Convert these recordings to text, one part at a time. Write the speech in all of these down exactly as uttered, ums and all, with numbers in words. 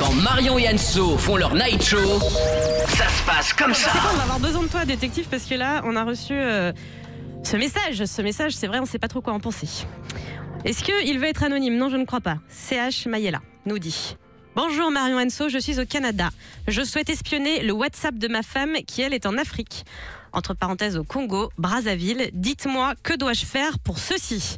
Quand Marion et Anso font leur night show, ça se passe comme ça. C'est quoi, on va avoir besoin de toi, détective, parce que là, on a reçu euh, ce message. Ce message, c'est vrai, on ne sait pas trop quoi en penser. Est-ce qu'il veut être anonyme? Non, je ne crois pas. C H Mayela nous dit: bonjour Marion Anso, je suis au Canada. Je souhaite espionner le WhatsApp de ma femme qui, elle, est en Afrique. Entre parenthèses, au Congo, Brazzaville. Dites-moi, que dois-je faire pour ceci?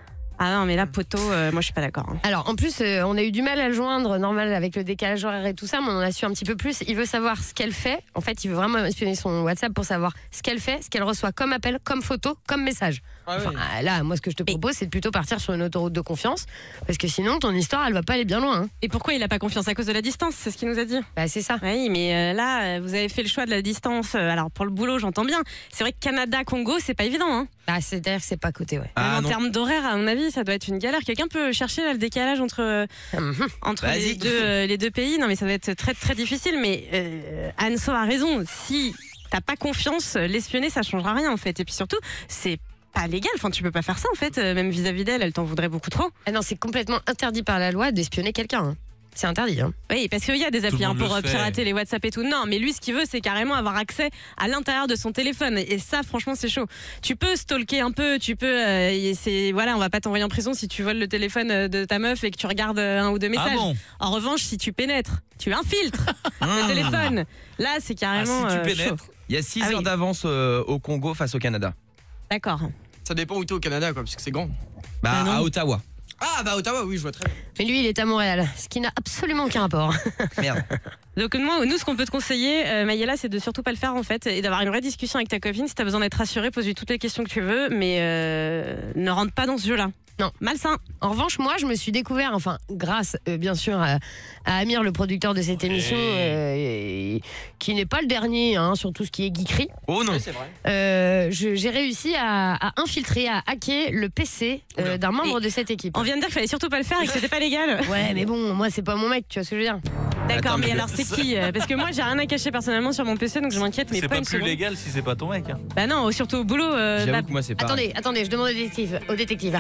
Ah non, mais là, poteau, euh, moi je suis pas d'accord. Hein. Alors, en plus, euh, on a eu du mal à le joindre, normal, avec le décalage horaire et tout ça, mais on en a su un petit peu plus. Il veut savoir ce qu'elle fait. En fait, il veut vraiment espionner son WhatsApp pour savoir ce qu'elle fait, ce qu'elle reçoit comme appel, comme photo, comme message. Ah oui. Enfin, là, moi, ce que je te propose, c'est de plutôt partir sur une autoroute de confiance, parce que sinon, ton histoire, elle va pas aller bien loin. Hein. Et pourquoi il a pas confiance? À cause de la distance, c'est ce qu'il nous a dit. Bah, c'est ça. Oui, mais euh, là, euh, vous avez fait le choix de la distance. Euh, alors, pour le boulot, j'entends bien. C'est vrai que Canada-Congo, c'est pas évident. Hein. Bah, c'est-à-dire que c'est pas à côté, ouais. Ah, Même en non. termes d'horaire, à mon avis, ça doit être une galère. Quelqu'un peut chercher là, le décalage entre, euh, Mhm. entre Vas-y. les, deux, euh, les deux pays? Non, mais ça va être très, très difficile. Mais euh, Anso a raison. Si t'as pas confiance, l'espionner, ça changera rien, en fait. Et puis surtout, c'est pas légal. Enfin, tu peux pas faire ça, en fait. Euh, Même vis-à-vis d'elle, elle t'en voudrait beaucoup trop. Ah non, c'est complètement interdit par la loi d'espionner quelqu'un. Hein. C'est interdit. Hein. Oui, parce qu'il y a des applis le hein, monde pour le euh, fait. pirater les WhatsApp et tout. Non, mais lui, ce qu'il veut, c'est carrément avoir accès à l'intérieur de son téléphone. Et ça, franchement, c'est chaud. Tu peux stalker un peu, tu peux. Euh, et c'est voilà, on va pas t'envoyer en prison si tu voles le téléphone euh, de ta meuf et que tu regardes euh, un ou deux messages. Ah bon? En revanche, si tu pénètres, tu infiltres le téléphone. Là, c'est Ah, carrément. si tu euh, pénètres. chaud. Il y a six Ah oui. heures d'avance euh, au Congo face au Canada. D'accord. Ça dépend où t'es au Canada, quoi, parce que c'est grand. Bah, Ah non. à Ottawa. Ah, bah, Ottawa, oui, je vois très bien. Mais lui, il est à Montréal, ce qui n'a absolument aucun rapport. Merde. Donc moi, nous, ce qu'on peut te conseiller, euh, Mayela, c'est de surtout pas le faire en fait, et d'avoir une vraie discussion avec ta copine. Si t'as besoin d'être rassurée, pose-lui toutes les questions que tu veux, mais euh, ne rentre pas dans ce jeu-là. Non. Malsain. En revanche, moi, je me suis découvert, enfin, grâce euh, bien sûr à, à Amir, le producteur de cette émission, euh, et- qui n'est pas le dernier hein, sur tout ce qui est geekerie. Oh non. c'est vrai. Euh, je- j'ai réussi à, à infiltrer, à hacker le P C euh, d'un membre de cette équipe. On vient de dire qu'il fallait surtout pas le faire et que c'était pas légal. Ouais, mais bon, moi, c'est pas mon mec, tu vois ce que je veux dire. D'accord, Attends, mais, mais alors c'est qui euh, Parce que moi, j'ai rien à cacher personnellement sur mon P C, donc je m'inquiète, mais C'est pas, pas une plus seconde. légal si c'est pas ton mec. Hein. Bah non, surtout au boulot. euh, J'avoue bah, que moi, c'est pas. Attendez, attendez, je demande au détective. Au détective.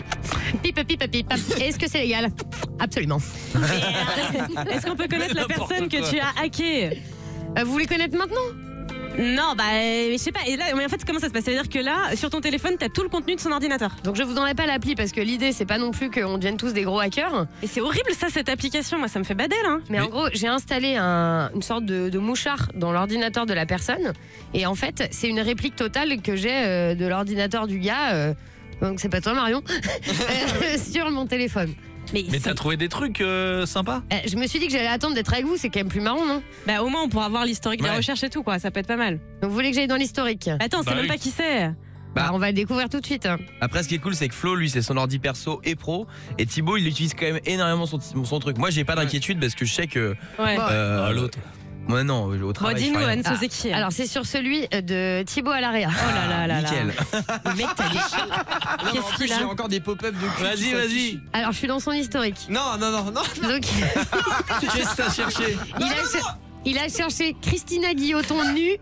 Pipe, pipe, pipe. Est-ce que c'est légal? Absolument. Est-ce qu'on peut connaître la N'importe personne que quoi. tu as hackée? Euh, vous voulez connaître maintenant? Non, bah euh, je sais pas. Et là, mais en fait, comment ça se passe? Ça veut dire que là, sur ton téléphone, t'as tout le contenu de son ordinateur. Donc je vous donnerai pas l'appli parce que l'idée c'est pas non plus qu'on devienne tous des gros hackers. Et c'est horrible ça, cette application. Moi, ça me fait bader là. Mais, Mais- en gros, j'ai installé un- une sorte de, de mouchard dans l'ordinateur de la personne. Et en fait, c'est une réplique totale que j'ai euh, de l'ordinateur du gars. euh, donc c'est pas toi Marion. euh, sur mon téléphone. Mais, Mais c'est- t'as trouvé des trucs euh, sympas? Euh, je me suis dit que j'allais attendre d'être avec vous, c'est quand même plus marrant, non? bah au moins on pourra voir l'historique des Ouais. recherches et tout quoi. Ça peut être pas mal. Donc vous voulez que j'aille dans l'historique? Attends, c'est Bah même oui. pas qui c'est. Bah. Bah, on va le découvrir tout de suite. hein. Après, ce qui est cool, c'est que Flo, lui, c'est son ordi perso et pro. Et Thibaut, il utilise quand même énormément son, son truc. Moi, j'ai pas d'inquiétude parce que je sais que. Ouais. Bon. euh, Ah, l'autre. Moi, non, au Bon, travail. je dis-nous, fais rien. Anne, c'est qui? Alors c'est sur celui de Thibaut Alaria. Oh là là là là. Nickel. Le mec, t'as des... Qu'est-ce qu'il a? encore des pop-up de cul. Vas-y, vas-y. Alors je suis dans son historique. Non, non, non, non. Donc Qu'est-ce que t'as cherché? il a, cher- il a cherché Christina Guilloton nue.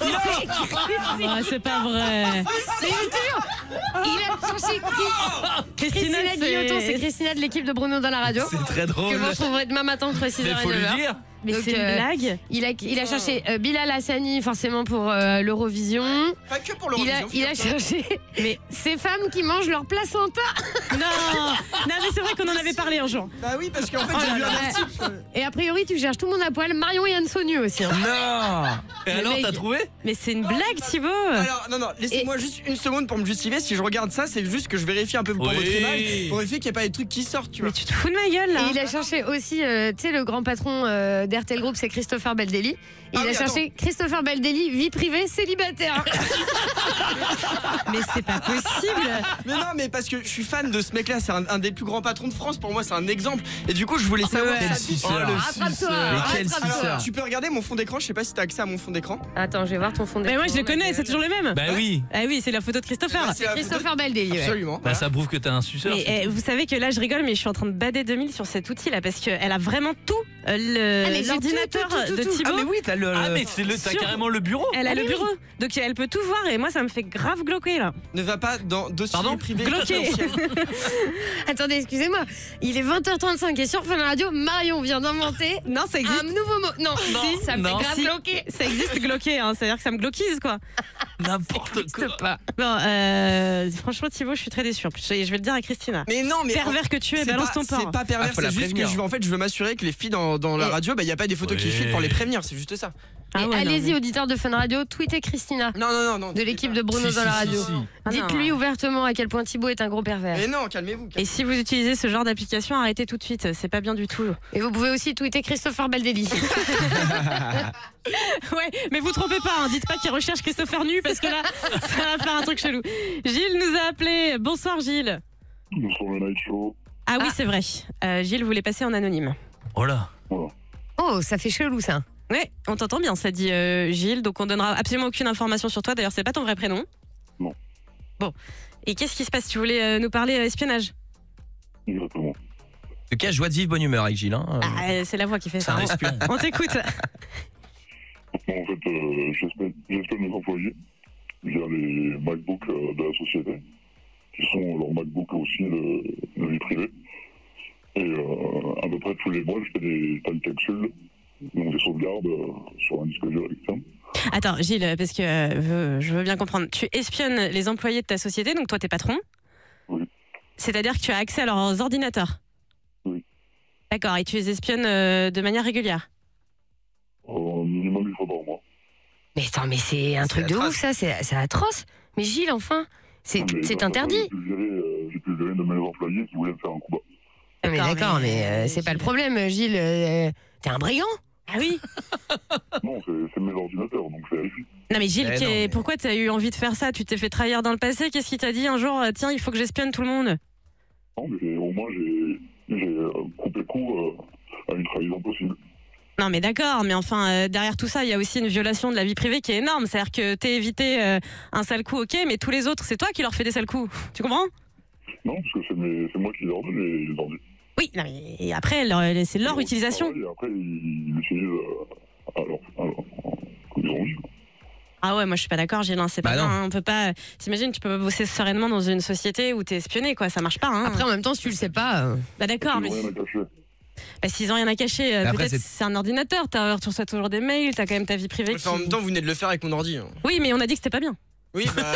Ah, c'est pas vrai. C'est sûr. Il a cherché Christina Christina, Guilloton, c'est c'est... Christina de l'équipe de Bruno dans la radio. C'est très Que drôle. vous retrouverez demain matin entre six Mais heures et faut lui neuf heures. dire. Mais Donc, c'est une euh, blague. Il a, il a cherché euh, Bilal Hassani forcément pour euh, l'Eurovision. Pas que pour Il a, l'Eurovision. il a cherché Mais ces femmes qui mangent leur placenta. non, non mais c'est vrai qu'on en avait parlé un jour. Bah oui, parce qu'en fait, Oh j'ai là vu un là. article. Et a priori, tu cherches tout le monde à poil. Marion et Anso nus aussi. hein. Non. Et Le alors, mec- t'as trouvé? Mais c'est une blague, Thibaut. Alors, non, non, laissez-moi juste une seconde pour me justifier. Si je regarde ça, c'est juste que je vérifie un peu pour Oui. votre image, pour vérifier qu'il n'y ait pas des trucs qui sortent, tu vois. Mais tu te fous de ma gueule là. Et il a cherché aussi, euh, tu sais, le grand patron euh, d'R T L Group, c'est Christopher Beldelli. Et Ah il oui, a cherché Christopher Beldelli, vie privée, célibataire. Mais c'est pas possible. Mais non, mais parce que je suis fan de ce mec-là, c'est un, un des plus grands patrons de France. Pour moi, c'est un exemple. Et du coup, je voulais savoir. ouais. ça- Quel suceur. Rattrape-toi. Mais quel rattrape-toi. suceur. Tu peux regarder mon fond d'écran. Je sais pas si t'as accès à mon fond d'écran. Attends, je vais voir ton fond d'écran. Mais moi je le connais, c'est toujours le même. Bah oui. Ah oui, c'est la photo de Christopher. C'est la photo- Christopher Beldelli. ouais. Absolument. Bah ça prouve que t'es un suceur. Mais eh, vous savez que là je rigole, mais je suis en train de bader deux mille sur cet outil là parce qu'elle a vraiment tout. euh, le- Ah, mais j'ai L'ordinateur tout, tout, tout, de tout. Thibaut. Ah, mais oui, t'as le. Ah mais c'est le, t'as Sur- carrément le bureau. Elle a Ah, le mais bureau, donc elle peut tout voir et moi ça me fait grave glauquer là. Ne va pas dans dossier Pardon privé Glauquer. confidentiel. Attendez, excusez-moi. Il est vingt heures trente-cinq et sur Fun Radio, Marion vient d'envoyer inventé Non, ça un existe. nouveau mot. Non, Non, si, ça me non. fait grave Si. bloquer. Ça existe gloquer, hein. C'est-à-dire que ça me gloquise, quoi. N'importe quoi. Pas. Bon, euh, franchement, Thibaut, je suis très déçue. En plus, je vais le dire à Christina. Mais non, mais. Pervers que tu es, c'est balance pas- ton porc. C'est pas pervers, Ah, faut la c'est juste que prévenir. je veux, en fait, je veux m'assurer que les filles dans, dans la Et- radio, bah, il n'y a pas des photos qui Ouais. filent pour les prévenir, c'est juste ça. Ah Et ouais, non, allez-y, mais- auditeurs de Fun Radio, tweetez Christina Non, non, non, non. de l'équipe de Bruno Si, dans si, la si, radio. si. Ah non. Dites-lui ouvertement à quel point Thibaut est un gros pervers. Mais non, calmez-vous. Et si vous utilisez ce genre d'application, arrêtez tout de suite. C'est pas bien du tout. Et vous pouvez aussi tweeter Christopher Baldelli. Ouais, mais vous trompez pas. Hein. Dites pas qu'il recherche Christopher nu parce que là, ça va faire un truc chelou. Gilles nous a appelé. Bonsoir, Gilles. Bonsoir le Night Show. Ah oui, c'est vrai. Euh, Gilles voulait passer en anonyme. Oh là. Oh, ça fait chelou ça. Ouais, on t'entend bien, ça dit euh, Gilles. Donc on donnera absolument aucune information sur toi. D'ailleurs, c'est pas ton vrai prénom. Non. Bon. Et qu'est-ce qui se passe? Tu voulais euh, nous parler euh, espionnage? Exactement. En tout cas, joie de vivre, bonne humeur avec Gilles. Hein. Ah, euh, c'est la voix qui fait C'est ça. un hein. espion. On t'écoute. En fait, euh, j'espionne j'espionne les employés via les MacBooks euh, de la société, qui sont leurs MacBooks aussi de, de vie privée. Et euh, à peu près tous les mois, je fais des time capsules, donc des sauvegardes euh, sur un disque dur externe. Attends, Gilles, parce que euh, je veux bien comprendre. Tu espionnes les employés de ta société, donc toi, t'es patron. Oui. C'est-à-dire que tu as accès à leurs ordinateurs. Oui. D'accord, et tu les espionnes euh, de manière régulière. Au minimum une fois par mois. Mais attends, mais c'est un C'est truc de atroce. ouf ça, c'est c'est atroce. Mais Gilles, enfin, c'est Mais c'est par contre, interdit. J'ai pu gérer, euh, j'ai pu gérer de mes employés qui voulaient me faire un coup bas. Ah, mais D'accord, d'accord, mais, mais, euh, euh, c'est pas le Gilles. problème, Gilles. euh, T'es un brigand. Ah oui. Non, c'est c'est mes ordinateurs, donc je vérifie. Non mais Gilles, Eh qui non, est- mais- pourquoi tu as eu envie de faire ça? Tu t'es fait trahir dans le passé? Qu'est-ce qui t'a dit un jour, euh, tiens, il faut que j'espionne tout le monde? Non, mais au moins j'ai j'ai euh, coupé court euh, à une trahison possible. Non mais d'accord, mais enfin, euh, derrière tout ça, il y a aussi une violation de la vie privée qui est énorme. C'est-à-dire que t'es évité euh, un sale coup, ok, mais tous les autres, c'est toi qui leur fais des sales coups. Tu comprends? Non, parce que c'est mes- c'est moi qui leur donne les, les ordi. Oui, non mais et après, leur- c'est leur Ils utilisation. travaillent Et après, ils ils l'utilisent euh, à leur, à leur- comme ils ont envie. quoi. Ah ouais, moi je suis pas d'accord, Gilles, hein, c'est pas Bah bien, non. hein, on peut pas. T'imagines, tu peux pas bosser sereinement dans une société où t'es espionné, quoi, ça marche pas. Hein. Après, en même temps, si tu le sais pas. euh, bah d'accord, Ils mais n'ont rien à cacher. bah, s'ils ont rien à cacher, euh, Mais après, peut-être c'est- c'est un ordinateur, t'as- tu reçois toujours des mails, t'as quand même ta vie privée. Enfin, en qui- même temps, vous venez de le faire avec mon ordi. hein. Oui, mais on a dit que c'était pas bien. Oui, bah.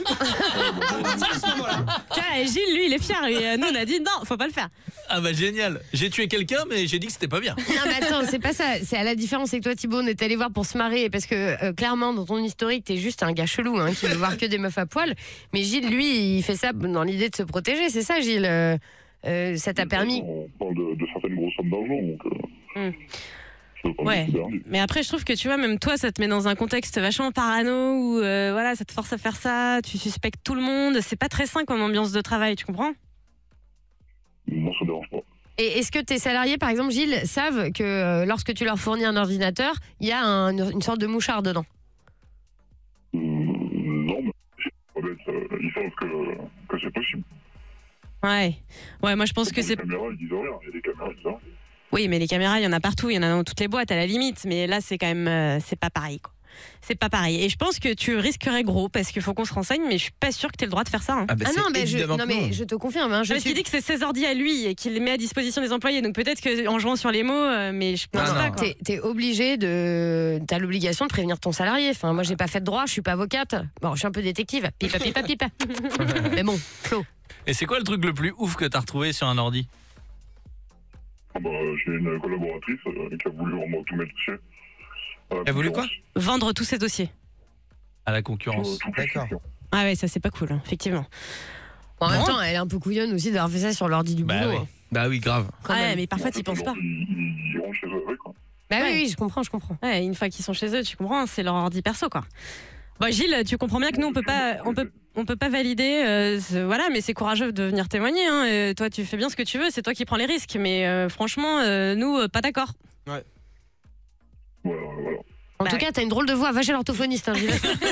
à partir de ce moment-là. Tu vois, et Gilles, lui, il est fier. Et euh, nous, on a dit non, faut pas le faire. Ah bah génial. J'ai tué quelqu'un, mais j'ai dit que c'était pas bien. Non, mais attends, c'est pas ça. C'est à la différence, c'est que toi, Thibaut, on est allé voir pour se marrer. Parce que euh, clairement, dans ton historique, t'es juste un gars chelou hein, qui veut voir que des meufs à poil. Mais Gilles, lui, il fait ça dans l'idée de se protéger. C'est ça, Gilles. Euh, euh, ça t'a permis. On parle de, de certaines grosses sommes d'argent, donc. Euh, Hmm. je veux pas Ouais. me perdre. Mais après, je trouve que tu vois, même toi, ça te met dans un contexte vachement parano où euh, voilà, ça te force à faire ça, tu suspectes tout le monde. C'est pas très sain comme ambiance de travail, tu comprends? Moi, ça ne dérange pas. Et est-ce que tes salariés, par exemple, Gilles, savent que euh, lorsque tu leur fournis un ordinateur, il y a un- une sorte de mouchard dedans? Euh, non, mais c'est pas bête, euh, ils savent que, que c'est possible. Ouais. Ouais, moi, je pense que Les c'est. caméras, ils disent rien. Il y a des caméras, ils disent rien. Oui, mais les caméras, il y en a partout, il y en a dans toutes les boîtes à la limite. Mais là, c'est quand même. euh, c'est pas pareil, quoi. C'est pas pareil. Et je pense que tu risquerais gros parce qu'il faut qu'on se renseigne, mais je suis pas sûre que tu le droit de faire ça. hein. Ah, bah, Ah c'est non, mais je, évidemment non, que mais non. je te confirme. Hein, je Parce suis- qu'il dit que c'est ses ordi à lui et qu'il les met à disposition des employés. Donc peut-être qu'en jouant sur les mots, euh, mais je pense Non, pas. non. Quoi. T'es, t'es obligé de. T'as l'obligation de prévenir ton salarié. Enfin, moi, j'ai pas fait de droit, je suis pas avocate. Bon, je suis un peu détective. Pipa, pipa, pipa. Mais bon, Flo. Et c'est quoi le truc le plus ouf que t'as retrouvé sur un ordi? Ah bah, j'ai une collaboratrice euh, qui a voulu vraiment tous mes dossiers. À la Elle a voulu quoi concurrence. Vendre tous ces dossiers. À la Euh, concurrence. tous les D'accord. clients. Ah ouais, ça c'est pas cool, hein, effectivement. En même Bon. temps, elle est un peu couillonne aussi d'avoir fait ça sur l'ordi du Bah boulot. oui. hein, Bah oui, grave. quand Ouais, même. mais parfois En t'y fait, penses pas. alors, Ils, ils rentrent chez eux avec, quoi. Bah Ouais. oui, oui, je comprends, je comprends. Ouais, une fois qu'ils sont chez eux, tu comprends, c'est leur ordi perso, quoi. Bon, Gilles, tu comprends bien que nous on peut pas, on peut, on peut pas valider, euh, ce- voilà, mais c'est courageux de venir témoigner. Hein, et toi, tu fais bien ce que tu veux, c'est toi qui prends les risques. Mais euh, franchement, euh, nous, euh, pas d'accord. Voilà, voilà. En Bah tout ouais. cas, t'as une drôle de voix. Va chez l'orthophoniste, hein, Gilles.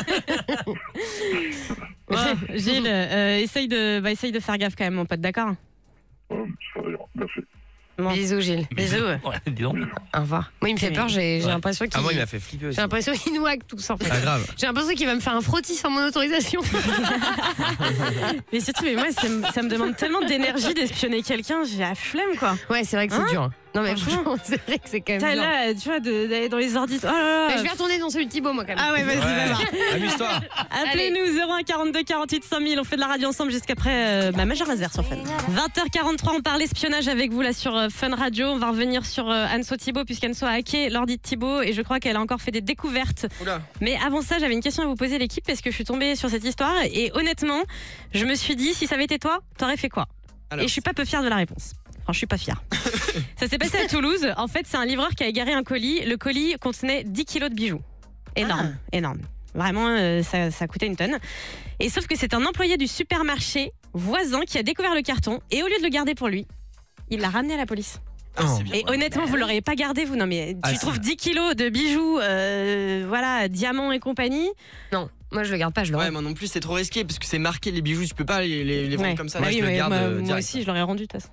Bon, Gilles, euh, essaye de, bah, essaye de faire gaffe quand même, mon pote, d'accord? Ouais, ça ira. Merci. Bon. Bisous, Gilles. Bisous. Ouais, dis donc. Au revoir. Moi, il me fait Mais- peur. J'ai, j'ai Ouais. l'impression qu'il. Ah, moi, il m'a fait flipper aussi. J'ai l'impression qu'il nous hack tous en fait. Ah, grave. J'ai l'impression qu'il va me faire un frottis sans mon autorisation. Mais surtout, mais moi, ça me, ça me demande tellement d'énergie d'espionner quelqu'un, j'ai la flemme, quoi. Ouais, c'est vrai que c'est Hein dur. Non, mais franchement, c'est vrai que c'est quand même. Putain, bien. là, tu vois, de- d'aller dans les ordis. Oh là là. Mais je vais retourner dans celui de Thibaut, moi, quand même. Ah ouais, vas-y, va voir. Amuse-toi. Appelez-nous zéro un quarante-deux quarante-huit cinq mille. On fait de la radio ensemble jusqu'après euh, bah, Major Laser sur Fun. vingt heures quarante-trois, on parle espionnage avec vous là sur euh, Fun Radio. On va revenir sur euh, Anso Thibaut, puisqu'Anso a hacké l'ordi de Thibaut et je crois qu'elle a encore fait des découvertes. Oula. Mais avant ça, j'avais une question à vous poser, l'équipe, parce que je suis tombée sur cette histoire et honnêtement, je me suis dit, si ça avait été toi, t'aurais fait quoi? Alors. Et je suis pas peu fière de la réponse. Enfin, je suis pas fière. Ça s'est passé à Toulouse. En fait, c'est un livreur qui a égaré un colis. Le colis contenait dix kilos de bijoux. Énorme, énorme. Vraiment, euh, ça, ça coûtait une tonne. Et sauf que c'est un employé du supermarché voisin qui a découvert le carton et au lieu de le garder pour lui, il l'a ramené à la police. Ah, c'est bien. Et honnêtement, vous l'auriez pas gardé, vous. Non, mais tu Ah, trouves si. dix kilos de bijoux, euh, voilà, diamants et compagnie. Non, moi, je le garde pas, je le Ouais, rends. moi non plus, c'est trop risqué parce que c'est marqué les bijoux, tu peux pas les, les, les vendre Ouais. comme ça. Bah Moi, oui, je le mais garde moi, euh, moi direct. aussi, je l'aurais rendu de toute façon.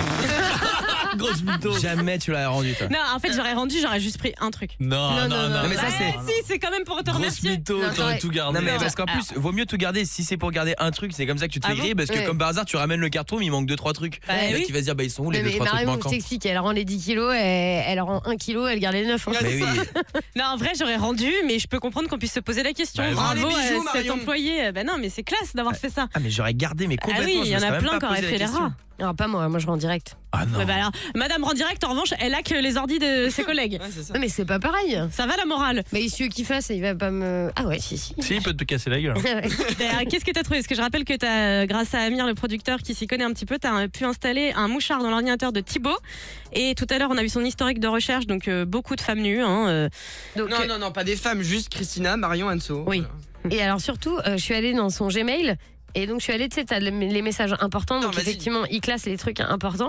Grosse mytho. Jamais tu l'as rendu, toi. Non, en fait, j'aurais rendu, j'aurais juste pris un truc. Non, Non, non, non, non. non. Non, mais ça, Bah, c'est. si, c'est quand même pour te Grosse remercier. mytho, Non, t'aurais t'aurais- tout gardé. Non mais Non. parce qu'en plus, vaut mieux tout garder. Si c'est pour garder un truc, c'est comme ça que tu te fais Ah bon griller. Parce que Ouais. comme par hasard, tu ramènes le carton, mais il manque deux trois trucs. Bah Le mec, oui. il va se dire, bah ils sont où les Mais, deux mais trois trucs Marion, je manquants? t'explique, elle rend les dix kilos, elle, elle rend un kilo, elle garde les neuf. Hein. Ouais, Mais c'est oui. ça. Non, en vrai, j'aurais rendu, mais je peux comprendre qu'on puisse se poser la question. Bah, oui. Bravo Rends les bijoux, à cet Marion. employé. Ben non, mais c'est classe d'avoir fait ça. Ah mais j'aurais gardé mais Ah complètement. oui, il je y me en serais a même plein pas qui auraient posé la fait les question. rats. Non, pas moi, moi je rends direct. Ah non. Ouais, bah alors, Madame rend direct, en revanche, elle a que les ordis de ses collègues. Ouais, c'est ça. Non, mais c'est pas pareil. Ça va la morale. Mais il suffit qu'il fasse, il va pas me. Ah ouais, si, si. Si, il peut te casser la gueule. D'ailleurs, qu'est-ce que t'as trouvé? Parce que je rappelle que t'as, grâce à Amir, le producteur qui s'y connaît un petit peu, t'as pu installer un mouchard dans l'ordinateur de Thibaut. Et tout à l'heure, on a vu son historique de recherche, donc euh, beaucoup de femmes nues. Hein, euh. Donc, Non, euh, non, non, pas des femmes, juste Christina, Marion, Anso. Oui. Voilà. Et alors surtout, euh, je suis allée dans son Gmail. Et donc je suis allée, tu sais, t'as les les messages importants, Non, donc vas-y. effectivement, il classe les trucs importants.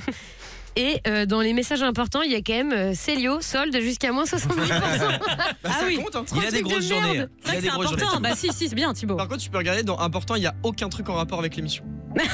Et euh, dans les messages importants, il y a quand même euh, Célio, solde jusqu'à moins soixante-dix pour cent. Bah, Ah ça oui. compte, hein. Il a truc des de grosses merde. journées. C'est Il vrai a que des c'est grosses journées. important. Bah si, si, c'est bien, Thibaut. Par contre, tu peux regarder, dans Important, il n'y a aucun truc en rapport avec l'émission.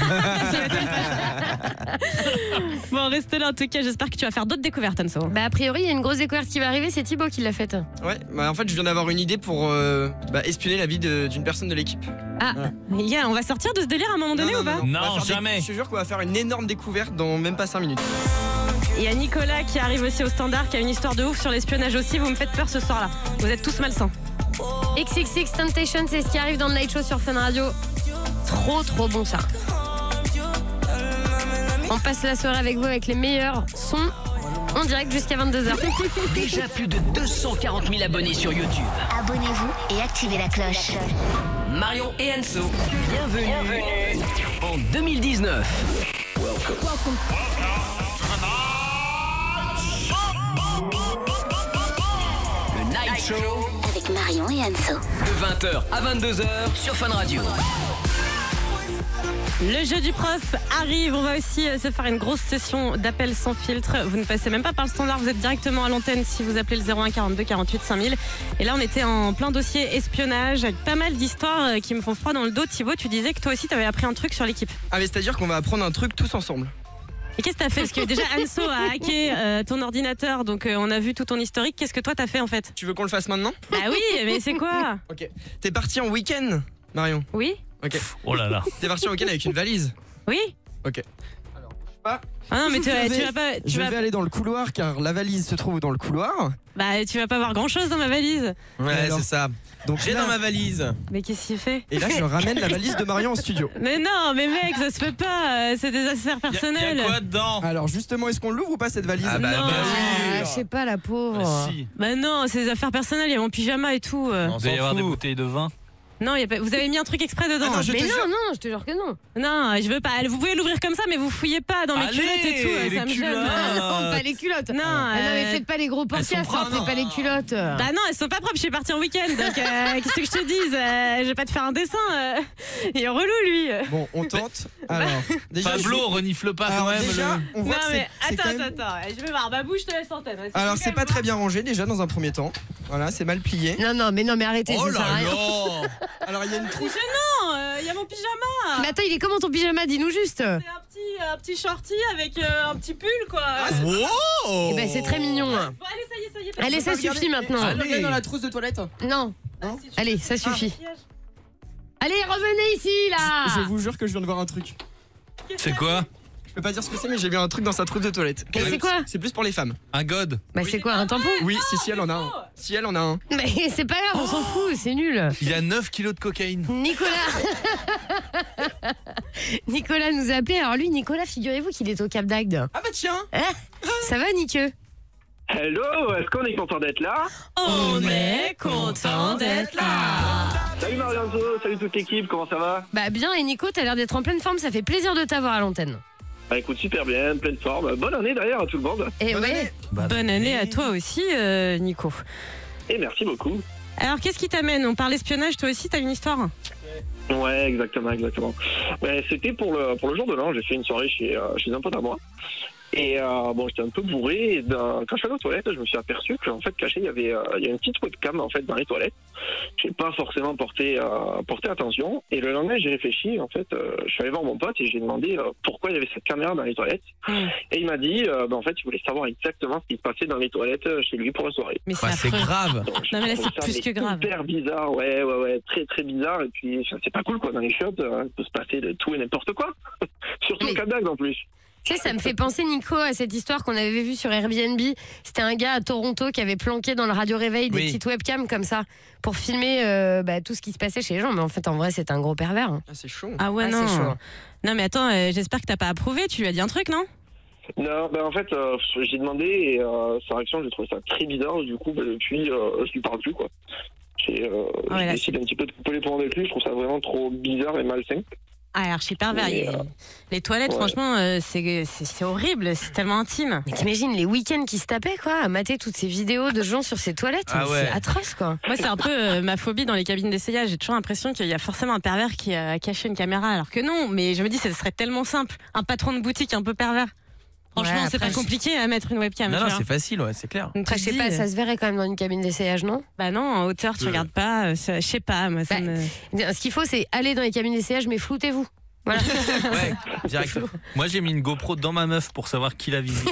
Bon, reste là en tout cas. J'espère que tu vas faire d'autres découvertes, Anso. Bah a priori, il y a une grosse découverte qui va arriver, c'est Thibaut qui l'a faite. Ouais, bah en fait, je viens d'avoir une idée pour euh, bah, espionner la vie de- d'une personne de l'équipe. Ah, les gars, on va sortir de ce délire à un moment donné ou pas? On va Non, faire des- jamais. Je te jure qu'on va faire une énorme découverte dans même pas cinq minutes. Il y a Nicolas qui arrive aussi au standard, qui a une histoire de ouf sur l'espionnage aussi. Vous me faites peur ce soir-là. Vous êtes tous malsains. X X X Temptation, c'est ce qui arrive dans le Night Show sur Fun Radio. Trop trop bon ça. On passe la soirée avec vous avec les meilleurs sons en direct jusqu'à vingt-deux heures. Déjà plus de deux cent quarante mille abonnés sur YouTube. Abonnez-vous et activez la cloche. Marion et Anso, bienvenue, en deux mille dix-neuf. Le Night Show, Avec Marion et Anso. de vingt heures à vingt-deux heures sur Fun Radio. Le jeu du prof arrive. On va aussi euh, se faire une grosse session d'appels sans filtre. Vous ne passez même pas par le standard. Vous êtes directement à l'antenne si vous appelez le zéro un quarante-deux quarante-huit cinq mille. Et là, on était en plein dossier espionnage avec pas mal d'histoires euh, qui me font froid dans le dos. Thibaut, tu disais que toi aussi, tu avais appris un truc sur l'équipe. Ah, mais c'est-à-dire qu'on va apprendre un truc tous ensemble. Et qu'est-ce que t'as fait? Parce que déjà, Anso a hacké euh, ton ordinateur. Donc, euh, on a vu tout ton historique. Qu'est-ce que toi, t'as fait en fait? Tu veux qu'on le fasse maintenant? Bah oui, mais c'est quoi? Ok. T'es parti en week-end, Marion? Oui? Ok. Oh là là. T'es parti en week-end avec une valise? Oui? Ok. Alors, bouge pas. Ah non, mais tu, Je tu vais- vas pas. Tu Je vas, vais aller dans le couloir car la valise se trouve dans le couloir. bah, tu vas pas voir grand chose dans ma valise. Ouais, Alors, c'est ça. Donc J'ai là- dans ma valise. Mais qu'est-ce qu'il fait? Et là, je ramène la valise de Marion en studio. Mais non, mais mec, ça se fait pas. euh, C'est des affaires Y a- personnelles. Y a quoi dedans? Alors justement, est-ce qu'on l'ouvre ou pas cette valise? Ah bah, Non. bah Ah, oui. je sais pas, la pauvre. Ah, si. Bah non, c'est des affaires personnelles. Il y a mon pyjama et tout. euh. On Il doit y s'en avoir des fout. bouteilles de vin. Non, il y a pas... vous avez mis un truc exprès dedans. Ah non, je Mais te non, jure. non, je te jure que non. Non, je veux pas. Vous pouvez l'ouvrir comme ça, mais vous fouillez pas dans mes Allez, culottes et tout. les ça me gêne. culottes. Ah non, pas les culottes. Non, Ah non, mais euh, faites pas les gros portiers, sont propres. sortez pas les culottes. Bah non, elles sont pas propres. Je suis partie en week-end. Donc, euh, qu'est-ce que je te dise euh, Je vais pas te faire un dessin. Euh... Il est relou, lui. Bon, on tente. Alors, déjà, Pablo, je- renifle pas Alors, quand même. déjà, le- on voit Non, que mais c'est- c'est attends, quand même- attends, attends. Je vais voir. Babou, je te laisse l'antenne. Ouais, Alors, faut c'est quand pas même très bien rangé déjà dans un premier temps. Voilà, c'est mal plié. Non, non, mais non, mais arrêtez, Oh ça sert à là rien. là. Alors, il y a une trousse. voir. Non, il y a mon pyjama. Mais attends, il est comment ton pyjama? Dis-nous juste. C'est un petit, un petit shorty avec euh, un petit pull, quoi. Wow. Eh ben, c'est très mignon. Bon, allez, ça y est, ça y est. Allez, ça suffit maintenant. Ah, Allez. regarde dans la trousse de toilette. Non. Non Si tu Allez, veux. ça suffit. Ah, Allez, revenez ici, là. Je vous jure que je viens de voir un truc. qu'est-ce C'est que quoi? Je peux pas dire ce que c'est, mais j'ai vu un truc dans sa trousse de toilette. Mais c'est quoi? C'est plus pour les femmes. Un god. Bah c'est quoi, un tampon? Oui, si, si, elle en a un. Si, elle en a un. Mais c'est pas grave, on s'en fout, c'est nul. Il a neuf kilos de cocaïne. Nicolas Nicolas nous a appelé. Alors lui, Nicolas, figurez-vous qu'il est au Cap d'Agde. Ah bah tiens. Hein? Ça va, Niqueux? Hello, est-ce qu'on est content d'être là? On est content d'être là. Salut Marianzo, salut toute l'équipe, comment ça va? Bah bien, et Nico, t'as l'air d'être en pleine forme, ça fait plaisir de t'avoir à l'antenne. Bah écoute, super bien, pleine forme. Bonne année d'ailleurs à tout le monde. Et Bonne ouais. année. Bonne année à toi aussi, euh, Nico. Et merci beaucoup. Alors, qu'est-ce qui t'amène? On parle espionnage, toi aussi, t'as une histoire? Ouais, exactement, exactement. Ouais, c'était pour le, pour le jour de l'an, j'ai fait une soirée chez, euh, chez un pote à moi. Et euh, bon, j'étais un peu bourré. Et dans, quand je suis allé aux toilettes, je me suis aperçu qu'en fait, caché, il y avait, euh, il y a une petite webcam en fait dans les toilettes. J'ai pas forcément porté, euh, porté attention. Et le lendemain, j'ai réfléchi. En fait, euh, je suis allé voir mon pote et j'ai demandé euh, pourquoi il y avait cette caméra dans les toilettes. Mmh. Et il m'a dit, euh, bah, en fait, il voulait savoir exactement ce qui se passait dans les toilettes chez lui pour la soirée. Mais Bah, c'est affreux. grave. Donc, Non, mais là, trouve c'est ça, plus que grave. Hyper bizarre, ouais, ouais, ouais, très, très bizarre. Et puis, ça, c'est pas cool, quoi. Dans les shops, euh, il peut se passer de tout et n'importe quoi. Surtout Mais- au Cap d'Agde en plus. Tu sais, ça me fait penser, Nico, à cette histoire qu'on avait vue sur Airbnb. C'était un gars à Toronto qui avait planqué dans le radio réveil des Oui. petites webcams comme ça pour filmer euh, bah, tout ce qui se passait chez les gens. Mais en fait, en vrai, c'est un gros pervers. hein. Ah, c'est chaud. Ah ouais, Ah, non. c'est chaud. Non, mais attends, euh, j'espère que t'as pas approuvé. Tu lui as dit un truc, non? Non, ben en fait, euh, j'ai demandé et euh, sa réaction, j'ai trouvé ça très bizarre. Du coup, ben, depuis, euh, je lui parle plus, quoi. J'ai euh, Ah ouais, j'ai là, décidé un petit peu de couper les ponts avec lui. Je trouve ça vraiment trop bizarre et malsain. Ah, archi pervers. Mais, il- euh, Les toilettes, ouais. franchement, euh, c'est c'est- c'est horrible. C'est tellement intime. Mais t'imagines les week-ends qui se tapaient, quoi, à mater toutes ces vidéos de gens sur ces toilettes. Ah mais ouais. C'est atroce, quoi. Moi, c'est un peu euh, ma phobie dans les cabines d'essayage. J'ai toujours l'impression qu'il y a forcément un pervers qui a caché une caméra, alors que non. Mais je me dis, ce serait tellement simple. Un patron de boutique un peu pervers. Franchement, Ouais, c'est après, pas compliqué à mettre une webcam. Non, tu non, vois. c'est facile, ouais, c'est clair. Donc, Après, tu je te sais pas, dis, ça se verrait quand même dans une cabine d'essayage, non? Bah non, en hauteur, tu Euh. regardes pas. euh, ça- Je sais pas, moi, ça Bah, me... Ce qu'il faut, c'est aller dans les cabines d'essayage, mais floutez-vous. Voilà. Ouais, direct. Moi, j'ai mis une GoPro dans ma meuf pour savoir qui la visite.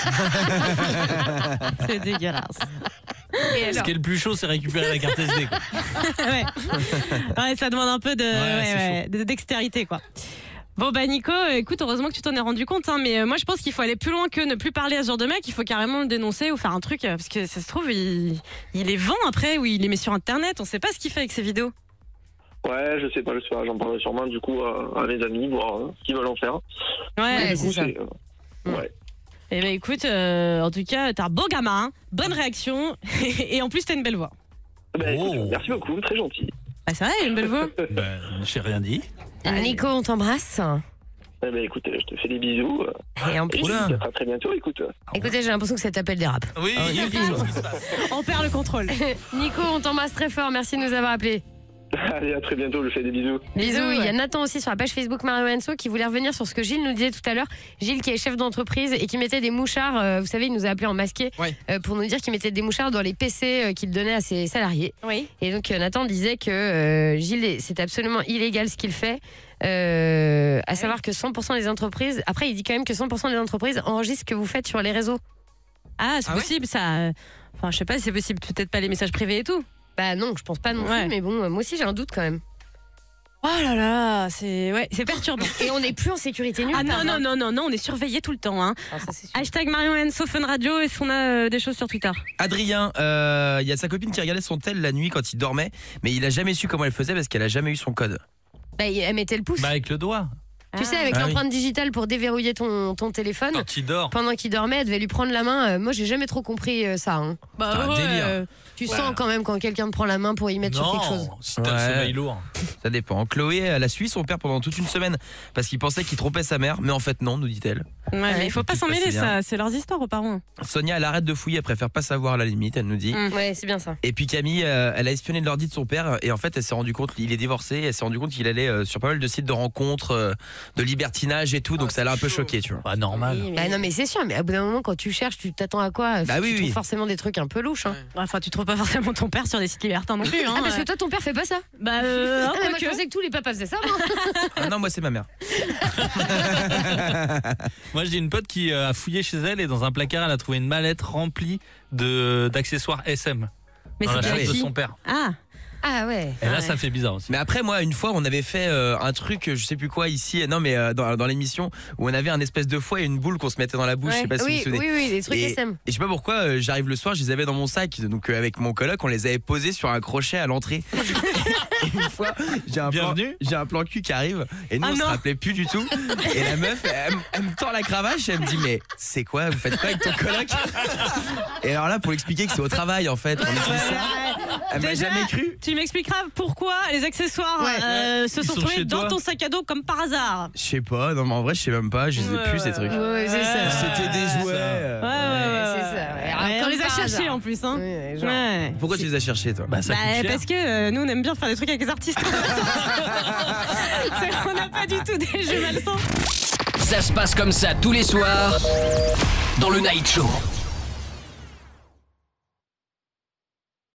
c'est dégueulasse. Et Ce alors qui est le plus chaud, c'est récupérer la carte S D. quoi. ouais. Ouais, ça demande un peu de, ouais, c'est ouais, de dextérité, quoi. Bon bah Nico, euh, écoute, heureusement que tu t'en es rendu compte, hein, mais euh, moi je pense qu'il faut aller plus loin que ne plus parler à ce genre de mec, il faut carrément le dénoncer ou faire un truc, euh, parce que ça se trouve, il, il les vend après ou il les met sur internet, on sait pas ce qu'il fait avec ses vidéos. Ouais, je sais pas, je sais pas. J'en parlerai sûrement du coup à, à mes amis, voir euh, ce qu'ils veulent en faire. Ouais, Ouais, Du c'est coup, ça. euh, ouais. et bah écoute, euh, en tout cas, t'es un beau gamin, hein, bonne réaction, et en plus t'as une belle voix. Ben, écoute, Oh. merci beaucoup, très gentil. Bah c'est vrai, il a une belle voix. Ben, j'ai rien dit. Ah, Nico, on t'embrasse. Eh ben, écoute, je te fais des bisous. euh, Et en Et plus, puis, peut-être à très bientôt, écoute. écoutez, j'ai l'impression que ça t'appelle des rap. Oui, il y a quelque chose qui se passe. On perd le contrôle. Nico, on t'embrasse très fort. Merci de nous avoir appelés. Allez, à très bientôt, je fais des bisous. Bisous. Il y a Nathan aussi sur la page Facebook Mario Enso qui voulait revenir sur ce que Gilles nous disait tout à l'heure. Gilles qui est chef d'entreprise et qui mettait des mouchards, euh, vous savez, il nous a appelé en masqué Ouais. euh, pour nous dire qu'il mettait des mouchards dans les P C euh, qu'il donnait à ses salariés. Oui. Et donc euh, Nathan disait que euh, Gilles, c'est absolument illégal ce qu'il fait. Euh, à savoir que cent pour cent des entreprises, après il dit quand même que cent pour cent des entreprises enregistrent ce que vous faites sur les réseaux. Ah, c'est Ah ouais possible ça. Enfin, je sais pas si c'est possible, peut-être pas les messages privés et tout. Bah non, je pense pas non Ouais. plus, mais bon, euh, moi aussi j'ai un doute quand même. Oh là là, c'est ouais, c'est perturbant. Et on n'est plus en sécurité nulle Ah part, non, hein. non, non, non, non, on est surveillé tout le temps. Hein. Ah, ça, c'est sûr. Hashtag Marion Enso Fun Radio, est-ce qu'on a euh, des choses sur Twitter? Adrien, euh, il y a sa copine qui regardait son tel la nuit quand il dormait, mais il a jamais su comment elle faisait parce qu'elle a jamais eu son code. Bah, elle mettait le pouce. Bah, avec le doigt. Tu sais, avec Ah oui. l'empreinte digitale pour déverrouiller ton, ton téléphone. Quand il dort. Pendant qu'il dormait, elle devait lui prendre la main. Euh, moi, j'ai jamais trop compris euh, ça. hein. Bah C'est un ouais, délire. euh, Tu sens quand même quand quelqu'un te prend la main pour y mettre sur quelque chose. Non, si t'as Ouais. le sommeil lourd. Ça dépend. Chloé, elle a suivi son père pendant toute une semaine parce qu'il pensait qu'il trompait sa mère, mais en fait non, nous dit-elle. ouais, mais il faut pas Tout s'en se mêler, passait ça, bien. c'est leurs histoires aux parents. Sonia, elle arrête de fouiller, elle préfère pas savoir à la limite, elle nous dit. Mm. Ouais, c'est bien ça. Et puis Camille, euh, elle a espionné l'ordi de son père et en fait, elle s'est rendu compte, il est divorcé, elle s'est rendu compte qu'il allait euh, sur pas mal de sites de rencontres, euh, de libertinage et tout, donc ça l'a un peu choqué, tu vois. Pas normal. Oui, mais- Bah non, mais c'est sûr, mais à bout d'un moment, quand tu cherches, tu t'attends à quoi Bah Tu oui, trouves oui. forcément des trucs un peu louches. Hein. Enfin, tu trouves pas forcément ton père sur des sites libertins non plus. Hein. Ah, parce que toi, ton père fait pas ça. Bah, euh, hein, Ah, mais moi, je quoique. pensais que tous les papas faisaient ça. moi. Ah non, moi c'est ma mère. Moi, j'ai une pote qui euh, a fouillé chez elle et dans un placard, elle a trouvé une mallette remplie de d'accessoires S M. Mais dans la c'était chambre à de qui son père. Ah, Ah ouais. Et là, Ouais. ça fait bizarre aussi. Mais après, moi, une fois, on avait fait euh, un truc, je sais plus quoi ici, non, mais euh, dans, dans l'émission, où on avait un espèce de foie et une boule qu'on se mettait dans la bouche. Je sais pas si oui, vous vous souvenez. oui, oui, des trucs Et, S M. et je sais pas pourquoi, euh, j'arrive le soir, je les avais dans mon sac. Donc, euh, avec mon coloc, on les avait posés sur un crochet à l'entrée. Et une fois, j'ai un, plan, Bienvenue. j'ai un plan cul qui arrive. Et nous, Ah on se non. rappelait plus du tout. Et la meuf, elle, me- elle me tend la cravache. Elle me dit, mais c'est quoi? Vous faites quoi avec ton coloc? Et alors là, pour l'expliquer que c'est au travail, en fait, on utilise ça. Elle m'a Déjà, jamais cru. Tu m'expliqueras pourquoi les accessoires Ouais. euh, se Ils sont sont trouvés chez dans toi. ton sac à dos comme par hasard. Je sais pas, non mais en vrai je sais même pas, je les ai Ouais, plus ouais, ces trucs. Ouais, ouais, c'est ça. C'était des jouets. Ouais, euh. ouais, ouais. c'est ça, ouais. Ouais, on Comme les a par cherchés hasard. en plus. Hein. Oui, ouais, genre. Ouais. Pourquoi tu les as cherchés toi? Bah, ça Bah, coûte cher. parce que euh, nous on aime bien faire des trucs avec les artistes. C'est- on n'a pas du tout des jeux malsains. Ça se passe comme ça tous les soirs dans le Night Show.